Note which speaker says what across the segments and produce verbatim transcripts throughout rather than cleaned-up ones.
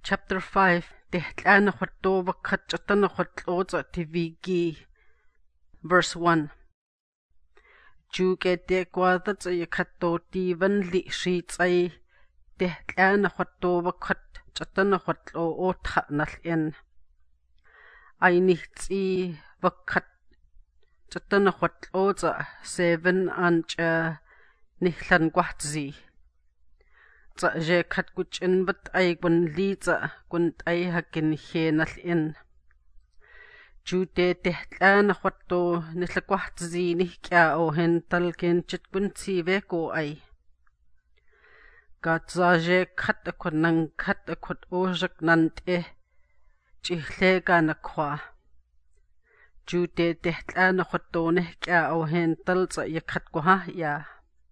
Speaker 1: Chapter five Tehtlana Hotova Kachatana Hotloza Tivigi Verse one Juke de Quadat a Kato Tivan Li Sheets I Tehtlana Hotova Kat Chatana Hotlo O Tatnal in I Nihti Vakat Chatana Hotloza seven Ancha Nihlan Guatzi Za je kat kuchin bat ay gun liza gun ay hakin henal in. Jute tehtlan hwato nislakwat zi nihkya o hental ken chit gun sive ko ay. Gat za je kat akot nang kat akot ojak nant eh chihle ka nakwa. Jute tehtlan hwato nihkya o hental za yakat ko ha ya.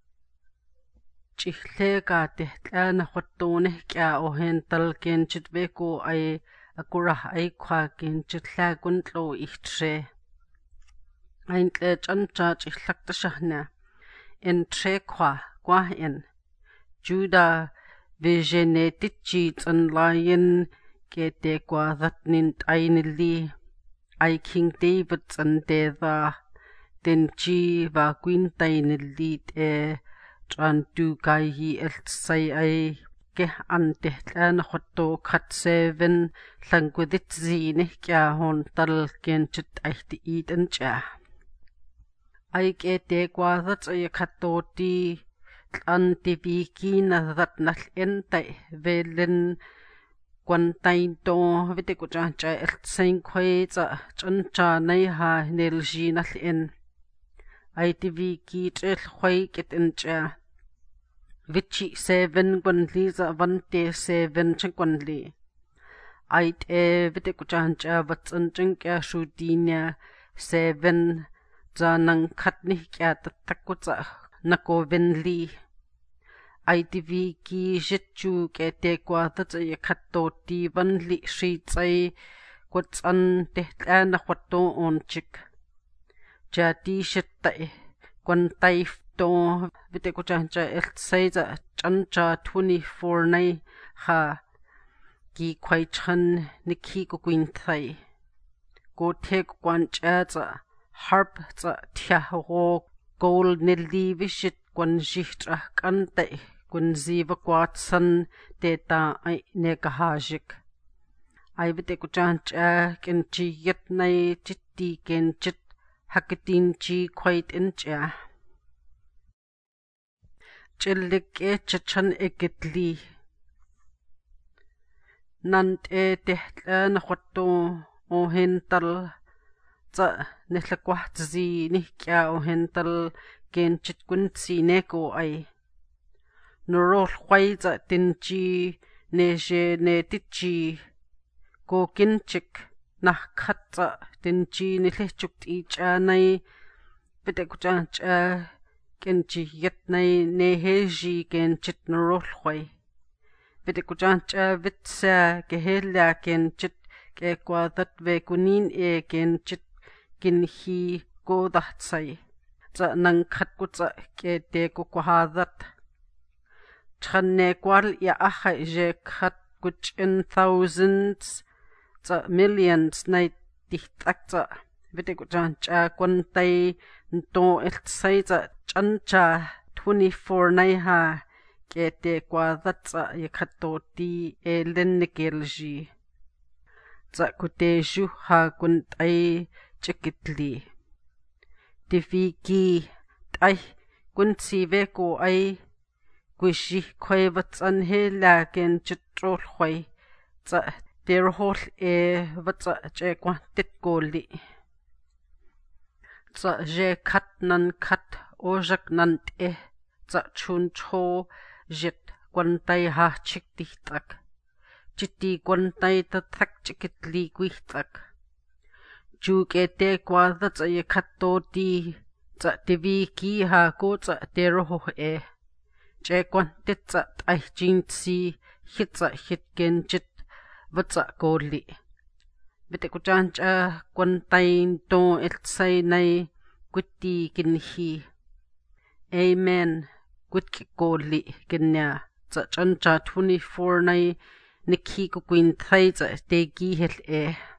Speaker 1: Chihlega tehtlana hwatone kya o hental ken chitbeko ay akurah ay kwa ken chitlagun tlo ihtre. Ain tle chancha chihlakta shahna. En tre kwa kwa en. Juda vigenetichi tsanlayen ke te kwa thatnint ainili. Ay King David tsandeda. Den chi va quintainili te Tran du gai hi elt say ay ke an tehtlan hwatto kat seven langwedit zine kya hon tal ken chit aichti eat and cha. Ay ke te kwadat ay kato ti tlan ti viki na that nal entay velen kwantain to vite ko chan cha elt sain kway za chan cha nay ha nilji nal en. Ay ti viki chel kway kit en cha. Vichi seven gwanli za vante seven chan gwanli. Ait e vite kuchancha vatsan chan kya shudinya seven za nang katni kya tatakutsa nako venli. Ait viki jitchu ke te kwa tatsa ya kato ti vanli shitsay kwatsan tehtlana khwato onchik. Jati shittay kwantay to vite ko chancha elt saiza chancha twenty-four nay ha ki kwai chan niki ko quinthai go te kwancha za harp za tia ho gold nili vishit kwan jihtra kante kun ziva kwatsan teta ai ne kahajik ai vite ko chancha kenchi yet nay chitti kenchit hakitin chi kwait incha Chillik e chachan e gitli. Nant e tehtlan hwatto o hental. Za nihlakwat zi nihkya o hental gen chitkun si neko ay. Nurol khway za tinchi ne je ne tichi. Go kinchik nah khat za tinchi nilihchuk ticha nay. Vite kuchancha kenchi yet nay neheji ken chit norolhway. Vite kuchancha vitsa kehela ken chit ke kwadat ve kunin e ken chit kin hi godahtsay. Za nang khat kutsa ke te kukwahadat. Channe kwal ya aha je khat kuch in thousands za millions nay tihtak za. Vite kuchancha kwantay nto iltsay za chancha twenty-four nay ha ke te kwadat za yakato ti e lennikelji. Za kute ju ha kuntay chikitli. Tiviki tay kuntsive ko ay kwishi kway vatsan he la ken chitrol kway. Za derhol e vatsa che kwantit ko li. Za je kat nan kat ojak nant eh za chun cho jit kwantay ha chik tihtak. Chiti kwantay tatak chikitli kwihtak. Juk e te kwadat za ye kato ti za tiviki ha ko za teroho eh. Che kwantit za tay jintsi hit za hit gen jit vatsa ko li. Vite kuchancha kwantay to iltsay nay Gutti kinhi. Amen. Gut kikoli kinya. Za chancha twenty-four nay nikhi kukwinthai tsa tegi hel e